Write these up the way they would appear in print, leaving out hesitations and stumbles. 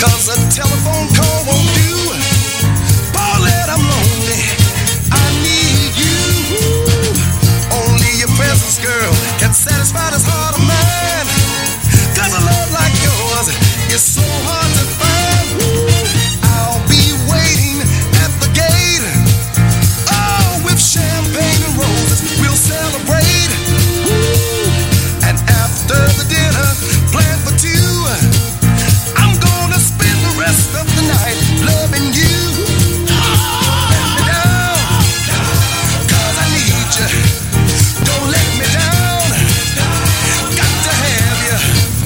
'cause a telephone call won't do. Paulette, I'm lonely, I need you. Only your presence, girl, can satisfy this heart of mine. 'Cause a love like yours is so hard to find. I'll be waiting at the gate. Oh, with champagne and roses, we'll celebrate. And after the dinner, plan for two. I'm gonna spend the rest of the night loving you. Let me down, 'cause I need you. Don't let me down. Got to have you.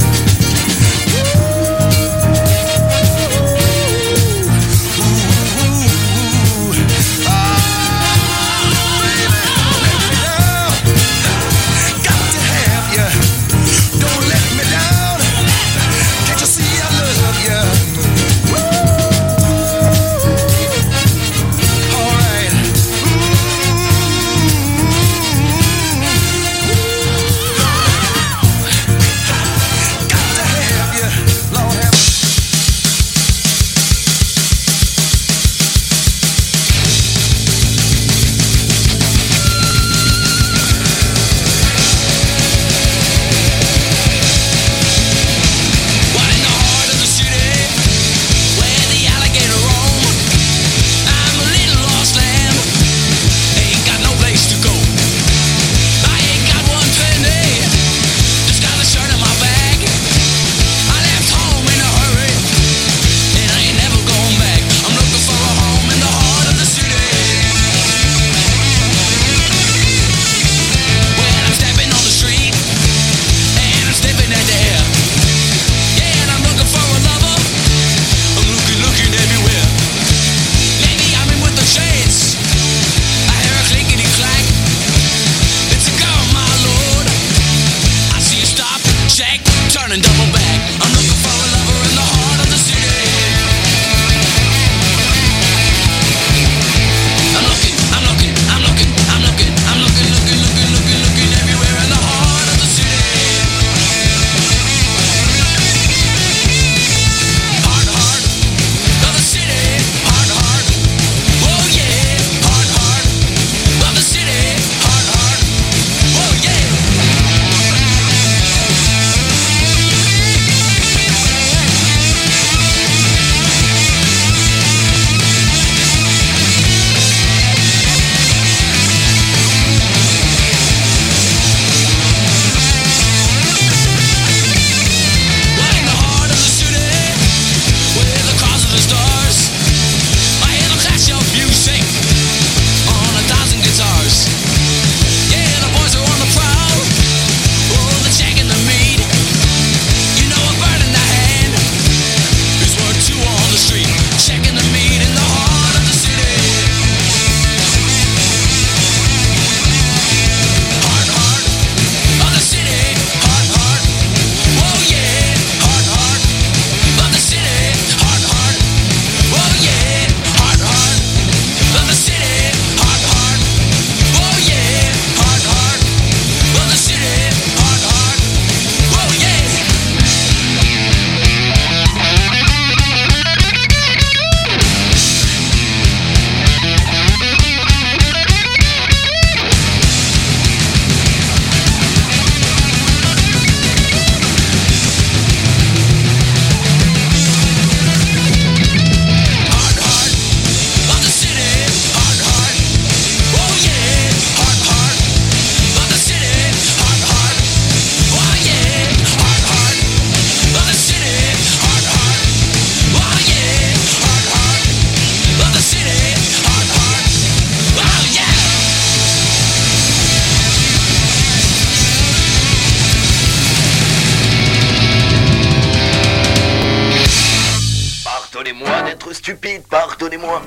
Stupide, pardonnez-moi.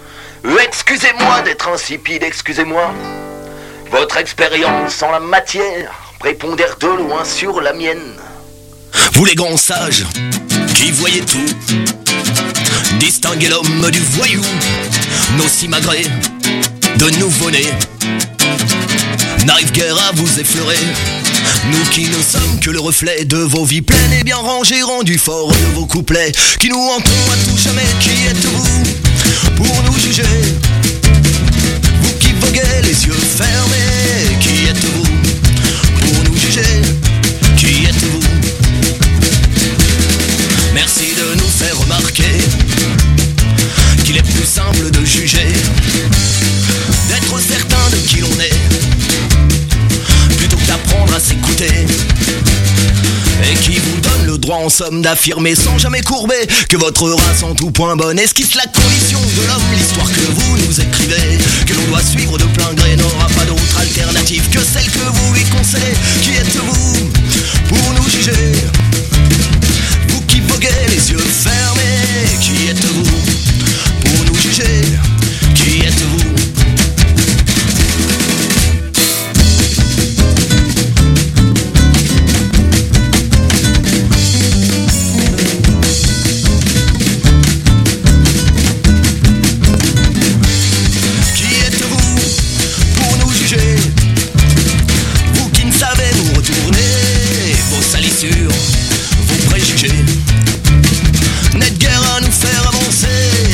Excusez-moi d'être insipide, excusez-moi. Votre expérience en la matière prépondère de loin sur la mienne. Vous les grands sages qui voyez tout, distinguez l'homme du voyou, nos simagrées de nouveau-nés n'arrivent guère à vous effleurer. Nous qui ne sommes que le reflet de vos vies pleines et bien rangées, rendus forts de vos couplets, qui nous hantons à tout jamais, qui êtes-vous pour nous juger? Vous qui voguez les yeux fermés, qui êtes-vous pour nous juger? Qui êtes-vous? Merci de nous faire remarquer qu'il est plus simple de juger, d'être certain de qui l'on est, plutôt que d'apprendre à s'écouter, et qui vous donne le droit en somme d'affirmer sans jamais courber que votre race en tout point bonne esquisse la condition de l'homme. L'histoire que vous nous écrivez, que l'on doit suivre de plein gré, n'aura pas d'autre alternative que celle que vous lui concédez. Qui êtes-vous pour nous juger? Vous qui voguez les yeux fermés, qui êtes-vous pour nous juger? Qui êtes-vous? Vos préjugés, n'êtes guère à nous faire avancer.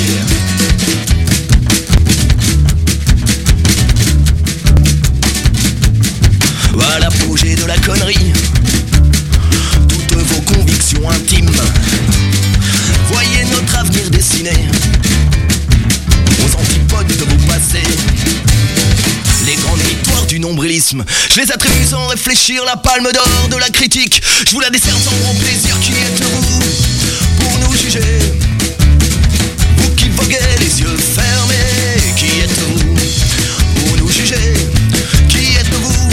À l'apogée de la connerie, toutes vos convictions intimes, voyez notre avenir dessiné aux antipodes de vos passés. Les grandes victoires du nombrilisme, je les attribue sans réfléchir, la palme d'or de la critique, je vous la dessert sans grand plaisir. Qui êtes-vous pour nous juger? Vous qui voguez les yeux fermés, qui êtes-vous pour nous juger? Qui êtes-vous?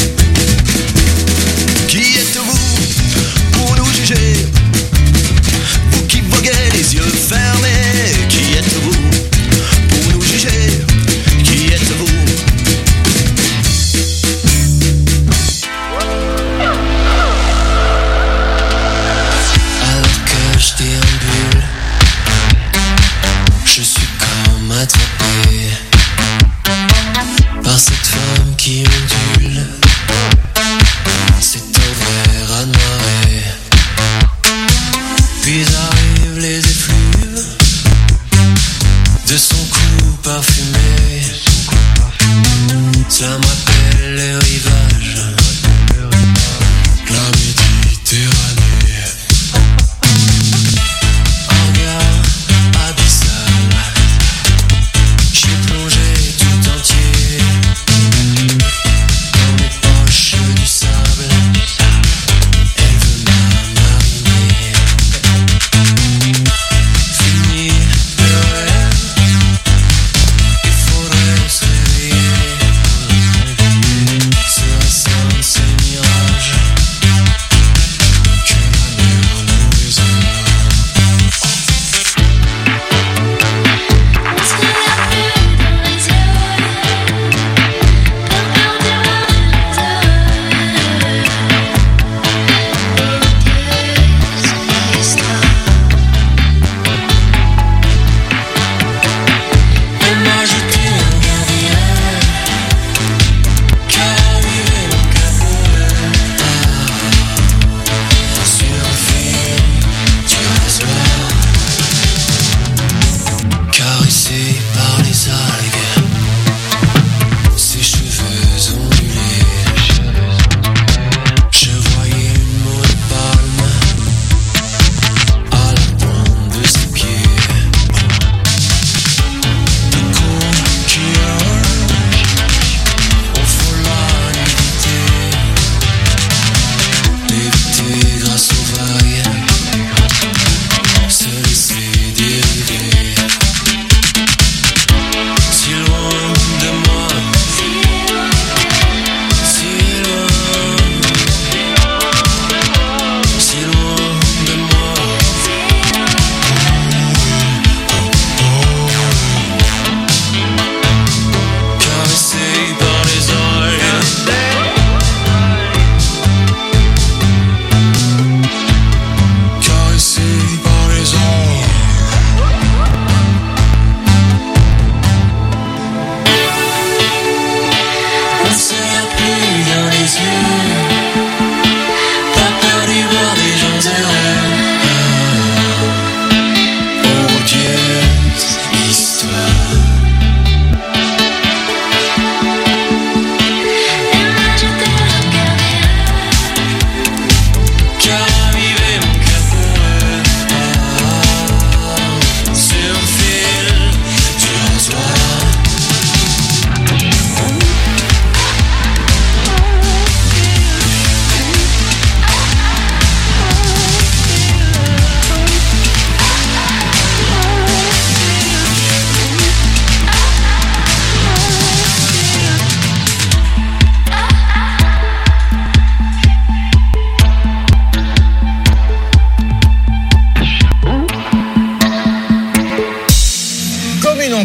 Qui êtes-vous pour nous juger? Vous qui voguez les yeux fermés, qui êtes-vous pour nous juger? Qui êtes-vous?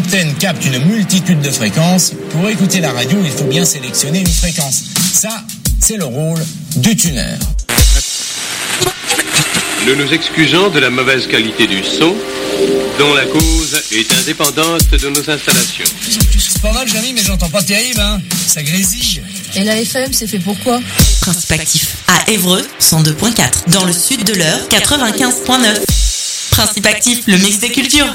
antenne capte une multitude de fréquences. Pour écouter la radio, il faut bien sélectionner une fréquence. Ça, c'est le rôle du tuneur. Nous nous excusons de la mauvaise qualité du son, dont la cause est indépendante de nos installations. C'est pas mal, Jamy, mais j'entends pas terrible, hein. Ça grésille. Et la FM, c'est fait pourquoi? Principe actif. À Évreux, 102.4. Dans le sud de l'Eure, 95.9. Principe actif, le mix des cultures.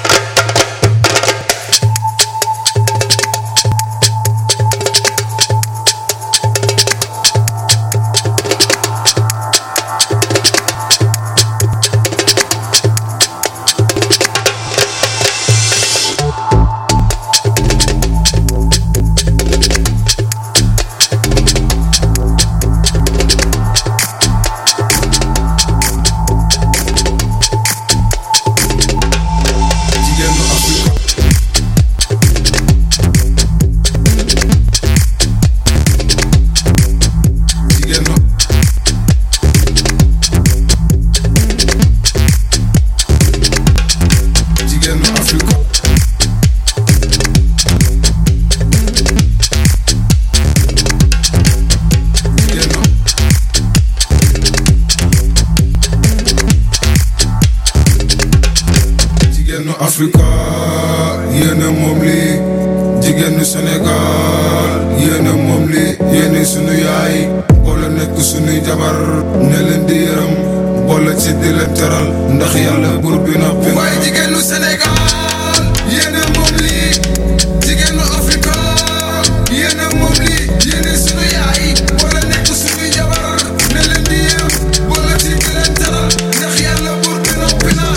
Africa, yéena moom li jigéenu Sénégal, yéena moom li yéena sunu yaay, boole nekk sunuy jabar, ne leen di yërëm, boole ci di leen teral, ndax yàlla buur bi noppi. Waaye jigéenu Sénégal, yéena moom li jigéenu Africa, yéena moom li yéena sunu yaay, boole nekk sunuy jabar, ne leen di yërëm, boole ci di leen teral, ndax yàlla buur bi noppi na.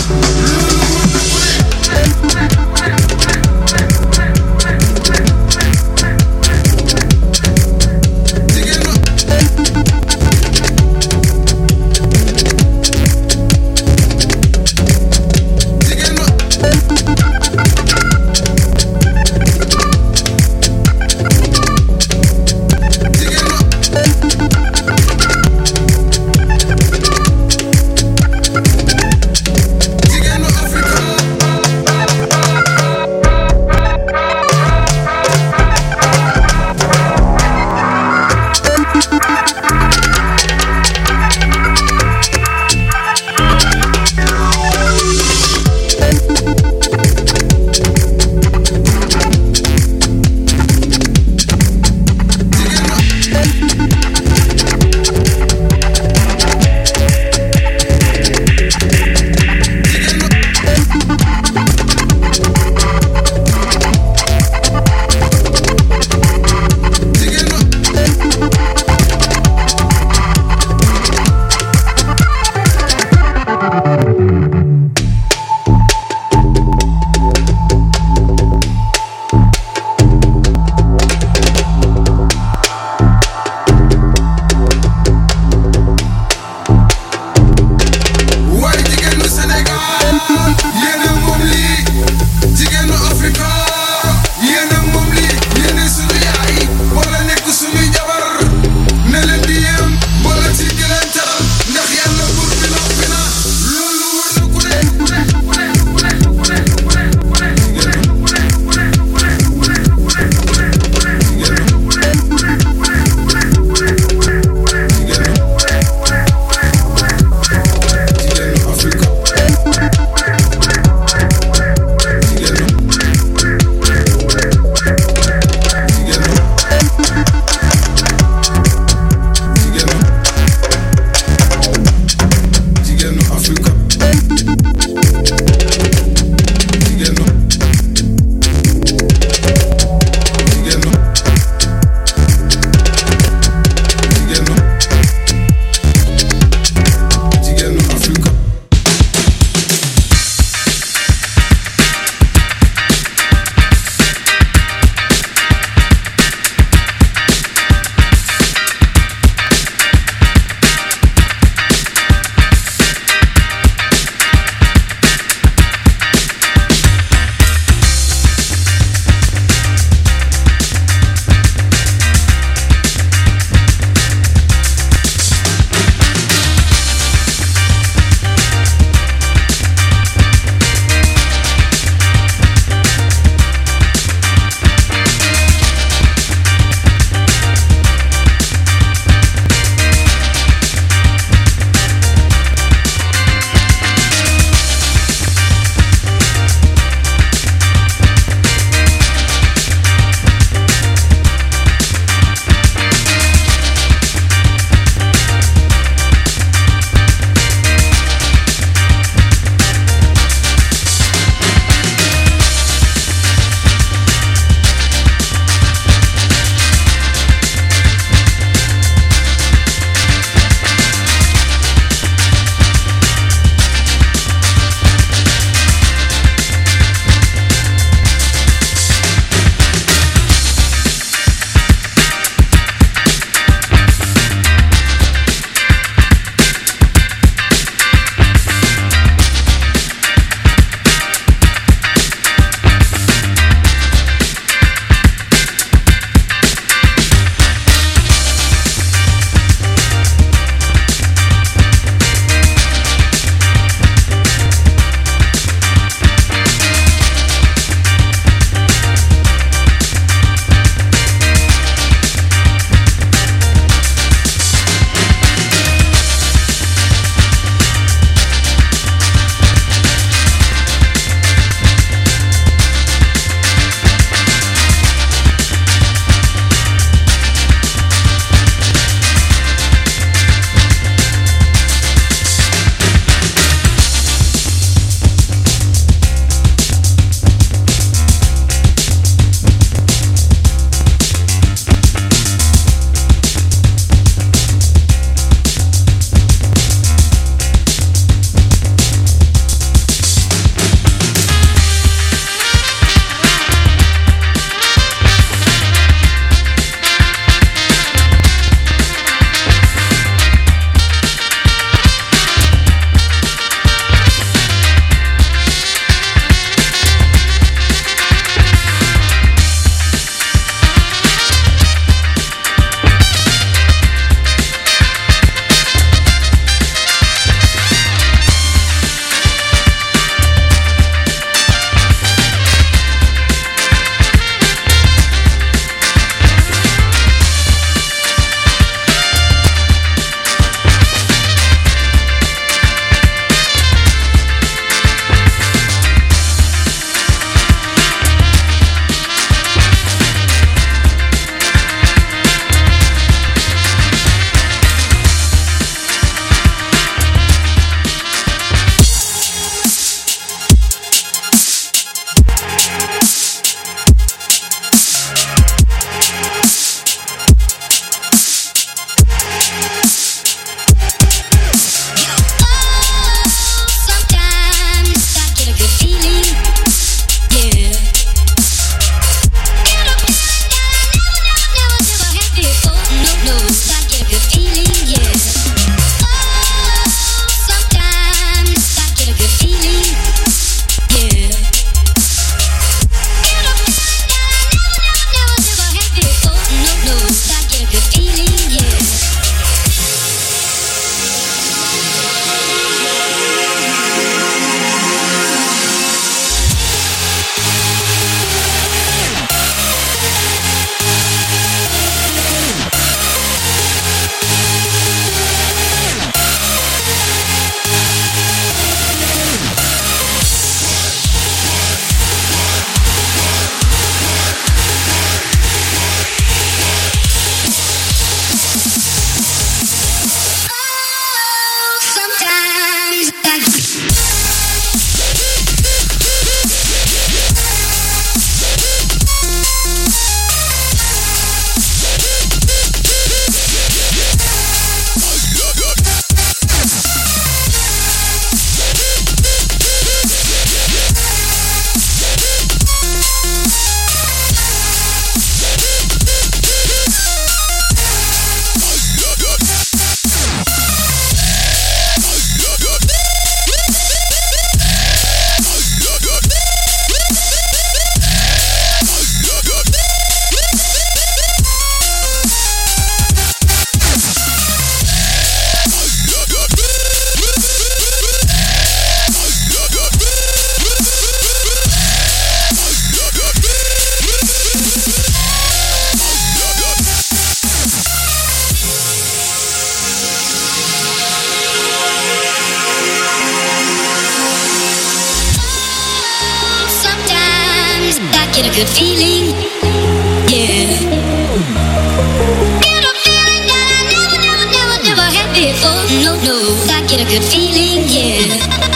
get a good feeling, yeah. Get a feeling that I never had before. No, I get a good feeling, yeah.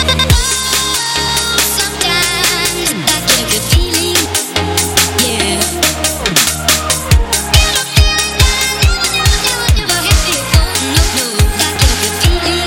Sometimes I get a good feeling, yeah. Get a feeling that I never had before. No, I get a good feeling.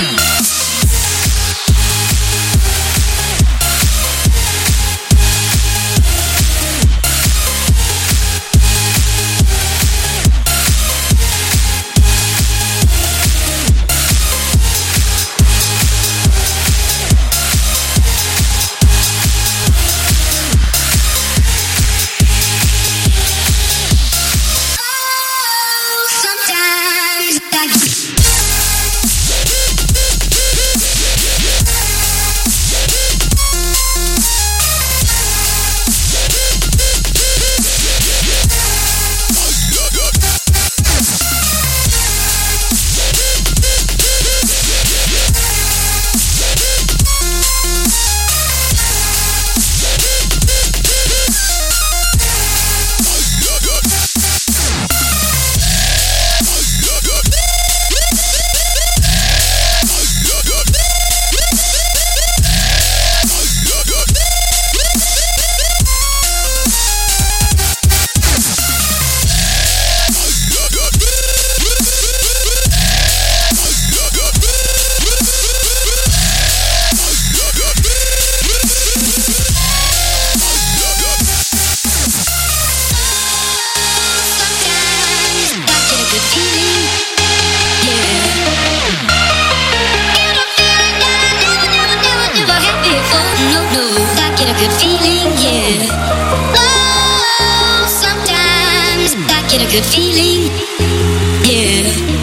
Get a good feeling, yeah.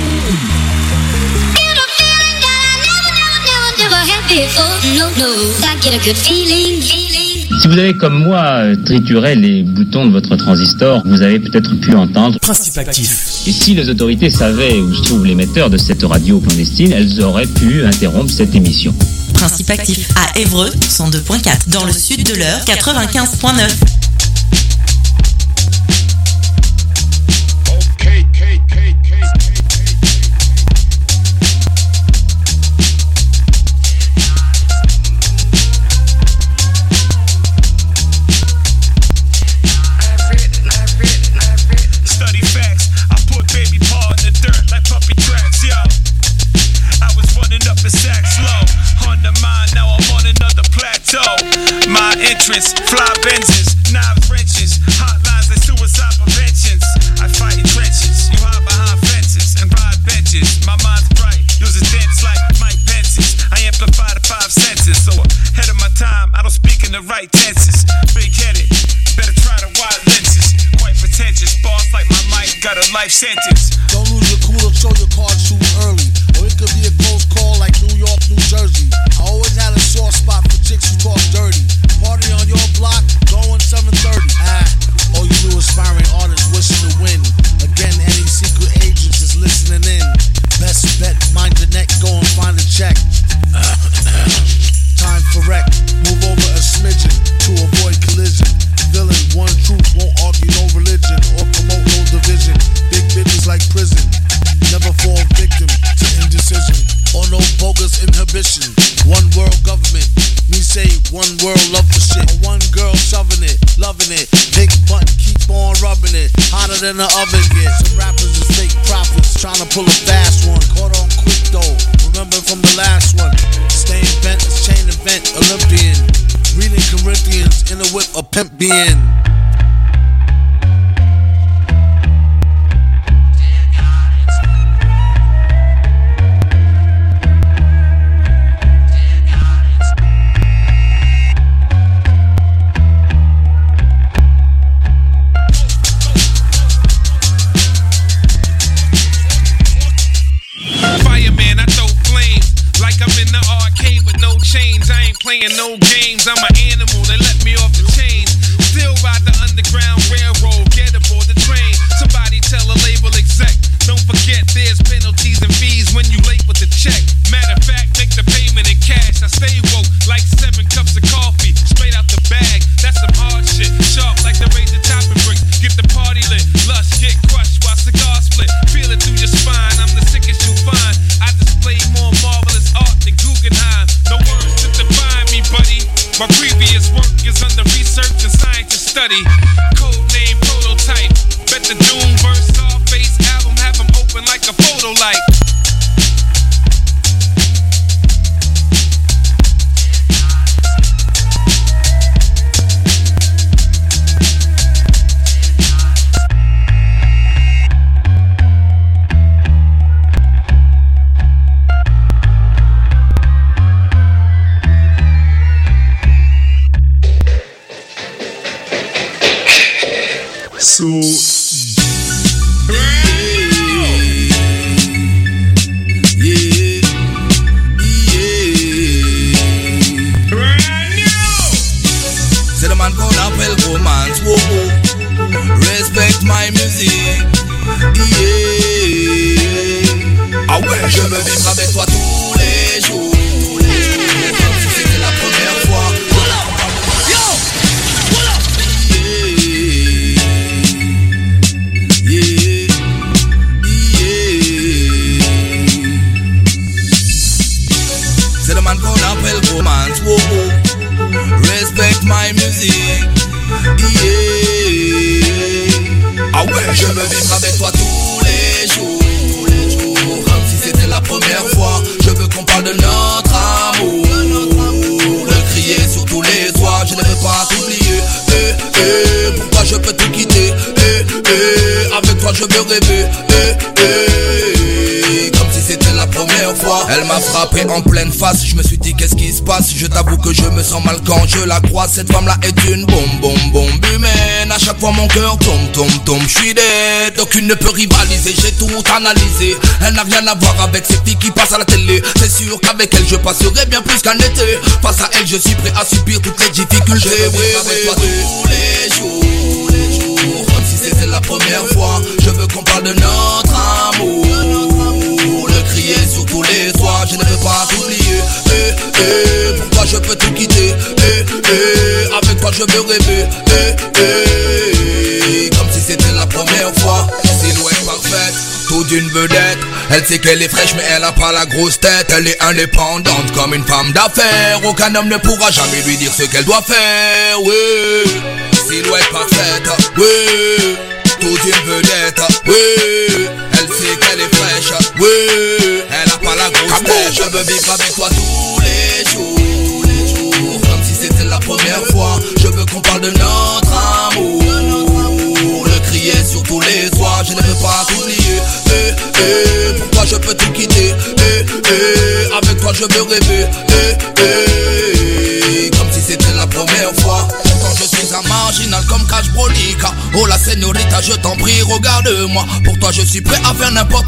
Get a feeling that I never had before. No, I get a good feeling. Si vous avez comme moi trituré les boutons de votre transistor, vous avez peut-être pu entendre Principe actif. Et si les autorités savaient où se trouve l'émetteur de cette radio clandestine, elles auraient pu interrompre cette émission. Principe actif à Évreux 102.4 dans le sud de l'Eure 95.9. Fly Benzes, knives, wrenches, hotlines and suicide preventions. I fight in trenches, you hide behind fences and ride benches. My mind's bright, yours is dense like Mike Pence's. I amplify the 5 senses, so ahead of my time, I don't speak in the right tenses. Big-headed, better try the wide lenses. Quite pretentious, boss like my mic, got a life sentence. Don't lose your cool or show your cards too early, or it could be a close call like New York, New Jersey. I always had a sore spot for chicks who talk dirty. Party on your block, going 7:30. All you do aspiring artists wishing to win. Again, any secret agents is listening in. Best bet, mind your neck, go and find a check. Time for wreck, move over a smidgen to avoid collision. Villain, one truth, won't argue no religion or promote no division. Big bitches like prison, never fall victim to indecision or no bogus inhibition. One world government, me say one world love for shit. One girl shoving it, loving it. Big button, keep on rubbing it. Hotter than the oven gets. Some rappers is fake prophets, trying to pull a fast one. Caught on quick though, remember from the last one. Staying bent, chain event, Olympian. Reading Corinthians, in a whip, a pimp being. Playing no games, I'm an animal, they let me off the chain. Still ride the underground railroad, get aboard the train. Somebody tell a label exec, don't forget there's penalties and fees when you late with the check. Matter of fact, make the payment in cash. I stay woke like 7 cups of coffee, straight out the bag. That's some hard shit, sharp My previous work is under research and scientist study. Code name prototype. Bet the Doom verse Scarface album have them open like a photo light. So c'est le man qu'on appelle romance. Wow, wow. Respect my music. Yeah. Ah ouais, je veux vivre avec toi tous les jours. Comme si c'était la première fois. C'est le man qu'on appelle romance. Wow, wow. Respect my music. Yeah. Ah ouais, je veux vivre avec toi tous les jours. Comme si c'était la première fois. Je veux qu'on parle de notre amour. Le crier sur tous les toits. Je ne veux pas t'oublier. Pourquoi je peux tout quitter? Avec toi je veux rêver. Comme si c'était la première fois. Elle m'a frappé en pleine face. Je me suis dit qu'est-ce qui se passe. Je t'avoue que je me sens mal quand je la croise. Cette femme là est une bombe humaine. À chaque fois mon cœur tombe. Je suis dead. Aucune ne peut rivaliser. J'ai tout analysé. Elle n'a rien à voir avec ces filles qui passent à la télé. C'est sûr qu'avec elle je passerai bien plus qu'un été. Face à elle je suis prêt à subir toutes les difficultés. Oui, avec toi tous les jours. Comme si c'était la première fois. Je veux qu'on parle de notre amour. Le crier sur tous les toits. Je ne veux pas t'oublier. Pourquoi je peux tout quitter? Avec toi je veux rêver. Comme si c'était la première fois. Silhouette parfaite, tout d'une vedette. Elle sait qu'elle est fraîche mais elle a pas la grosse tête. Elle est indépendante comme une femme d'affaires. Aucun homme ne pourra jamais lui dire ce qu'elle doit faire. Oui. Silhouette parfaite, oui. Tout d'une vedette, oui. Elle sait qu'elle est fraîche, oui. Elle a pas la grosse tête. Je veux vivre avec toi tous les jours. Comme si c'était la première fois. Je veux qu'on parle de notre amour. Le crier sur tous les toits. Je ne veux pas t'oublier. Pourquoi je peux tout quitter? Avec toi je veux rêver. Comme si c'était la première fois. Quand je suis un marginal comme Cash Brolica. Oh la señorita je t'en prie regarde-moi. Pour toi je suis prêt à faire n'importe